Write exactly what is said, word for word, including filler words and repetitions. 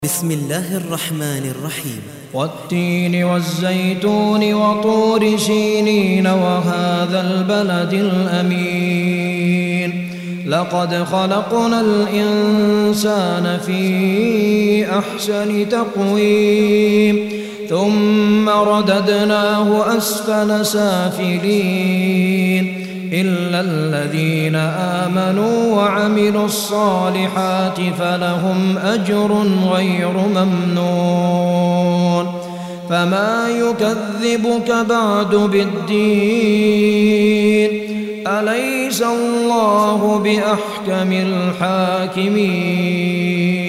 بسم الله الرحمن الرحيم والتين والزيتون وطور سينين وهذا البلد الأمين لقد خلقنا الإنسان في أحسن تقويم ثم رددناه أسفل سافلين إلا الذين آمنوا وعملوا الصالحات فلهم أجر غير ممنون فما يكذبك بعد بالدين أليس الله بأحكم الحاكمين